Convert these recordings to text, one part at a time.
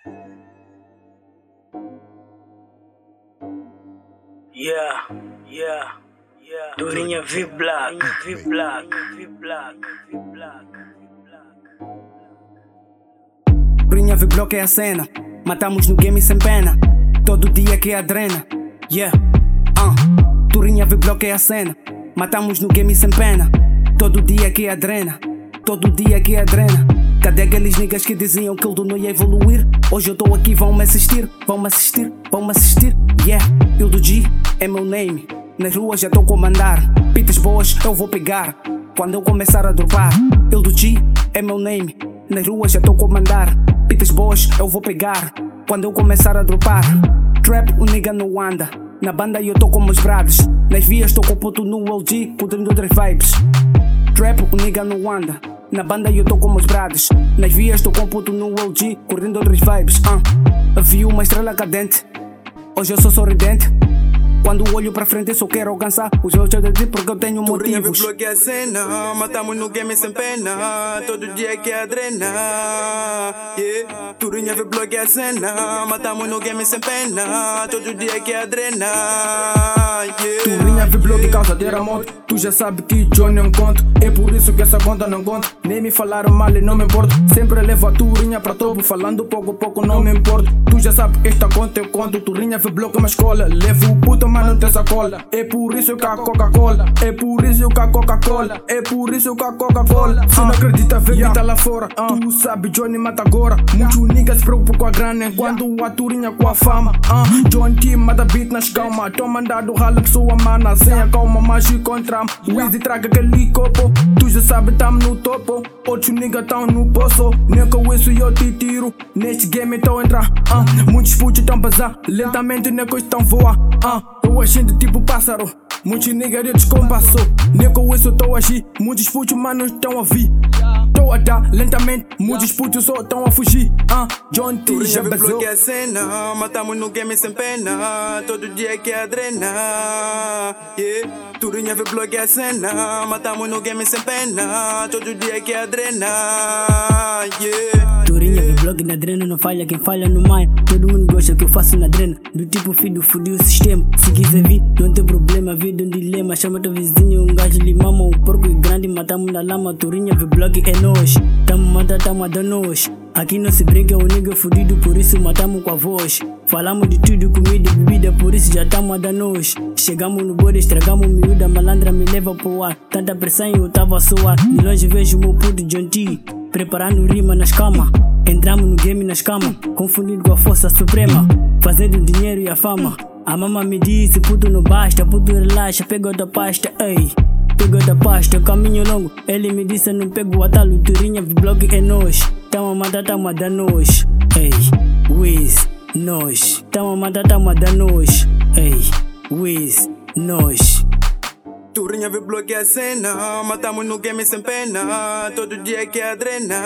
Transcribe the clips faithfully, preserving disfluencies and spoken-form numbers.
Yeah, yeah, yeah. Turinha V Black, V Black, V Black, V Black, V Black. Turinha V Block é a cena. Matamos no game sem pena. Todo dia que é adrena. Yeah, uh. Turinha V Block é a cena. Matamos no game sem pena. Todo dia que é adrena. Todo dia que é adrena. Cadê aqueles niggas que diziam que eu não ia evoluir? Hoje eu tô aqui, vão me assistir. Vão me assistir, vão me assistir. Yeah, eu do G é meu name. Nas ruas já tô a comandar. Pitas boas eu vou pegar quando eu começar a dropar. Eu do G é meu name. Nas ruas já tô a comandar. Pitas boas eu vou pegar quando eu começar a dropar. Trap o nigga não anda. Na banda eu tô com meus brados. Nas vias tô com o puto no L G, curtindo outras vibes. Trap o nigga não anda. Na banda eu tô com meus brados. Nas vias tô com o puto no L G, curtindo outras vibes. uh. Vi uma estrela cadente. Hoje eu sou sorridente. Quando olho pra frente eu só quero alcançar os meus objetivos porque eu tenho Turinha motivos. V Block é a cena, matamos no game sem pena. Todo dia que é adrena. Yeah. Turinha V Block é a cena, matamos no game sem pena. Todo dia que é adrena. Yeah. Turinha V Block causa terremoto. Tu já sabe que Johnny é um conto. É por isso que essa conta não conta. Nem me falaram mal e não me importo. Sempre levo a Turinha pra topo. Falando pouco a pouco não me importo. Tu já sabe que esta conta eu conto. Turinha V Block é uma escola. Levo o puto mas não tem sacola. É por isso que a Coca-Cola. É por isso que a Coca-Cola. É por isso que a Coca-Cola. Se não acredita, vê grita lá fora. Tu sabe, Johnny mata agora. Muitos niggas se preocupam com a grana enquanto a Turinha com a fama. uh. John T mata beat nas calma. Tô mandado rala pessoa mana. Sem a calma, mas contra o Easy traga aquele copo. Tu já sabe, tamo no topo. Outros niggas tão no poço. Nem com isso eu te tiro. Neste game então entra. uh. Muitos putos tão bazar. Lentamente nem coisa tão voa. uh. Tô agindo tipo pássaro. Muitos niggas de descompassou. Nem com isso tô agir. Muitos putos manos tão a vir. Tô a dar lentamente. Muitos putos só tão a fugir. uh. John T já Turinha V basou. Block é a cena, matamos no game sem pena. Todo dia que é adrena. Yeah. Turinha V Block é a cena, matamos no game sem pena. Todo dia que é adrena. Yeah. Turinha V Block na drena, não falha quem falha no maio. Todo mundo gosta que eu faço na drena. Do tipo filho, fudi o sistema. Se quiser vir, não tem problema, vida um dilema. Chama teu vizinho, um gajo limama. Um porco grande, matamos na lama. Turinha V Block é nós. Tamo mata, tamo a dar nós. Aqui não se brinca, o nigga fudido, por isso matamos com a voz. Falamos de tudo, comida e bebida, por isso já tamo a dar nós. Chegamos no bode, estragamos miúda, malandra me leva pro ar. Tanta pressão eu tava a suar. De longe vejo o meu puto John T, preparando rima nas camas. Entramos no game nas camas, confundido com a força suprema. Fazendo o dinheiro e a fama. A mama me disse, puto não basta, puto relaxa, pega outra pasta, ei. Pegou da pasta, caminho longo. Ele me disse, não pego o atalho. Turinha V Block é nós. Tamo a matar, tamo a dar nós. Ei, Wiz, nós. Tamo a matar, tamo a dar nós. Ei, Wiz, nós. Turinha V Block é a cena, matamos no game sem pena. Todo dia que é adrena.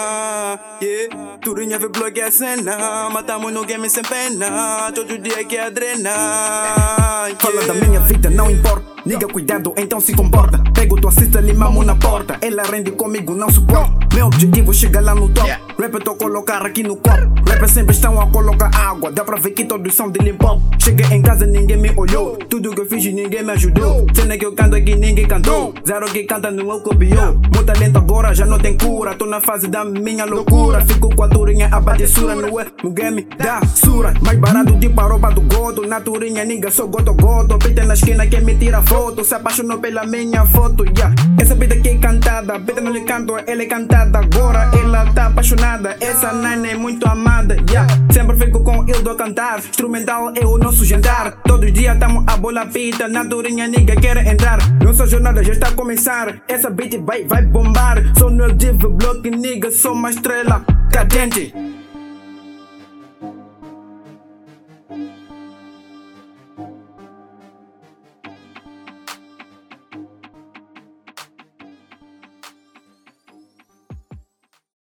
Yeah. Turinha V Block é a cena, matamos no game sem pena. Todo dia que é adrena. Yeah. Fala da minha vida, não importa. Nigga, cuidado, então se comporta. Pego tua cesta, limamos na porta. Ela rende comigo, não suporta. Meu objetivo é chegar lá no top. Rap eu tô a colocar aqui no copo. Rappers sempre estão a colocar água. Dá pra ver que todos são de Limpopo. Cheguei em casa, ninguém me olhou. Tudo que eu fiz, ninguém me ajudou. Cena que eu canto aqui, ninguém cantou. Zero que canta, não é copiou. Meu talento agora já não tem cura. Tô na fase da minha loucura. Fico com a Turinha, a batissura. Não é no game da sura. Mais barato de paroba do godo. Na Turinha, nigga, sou goto goto. Pita na esquina, quem me tira foto. Se apaixonou pela minha foto, yeah. Essa vida aqui é cantada. Pita não lhe canto, ela é cantada. Agora ela tá apaixonada. Essa nana é muito amada, yeah. Sempre fico com ele do cantar. Instrumental é o nosso jantar. Todo dia tamo a bola pita. Na Turinha, nigga, quer entrar. Nossa jornada já está a começar. Essa beat vai, vai bombar. Sou no L G V Block, nigga, sou uma estrela cadente.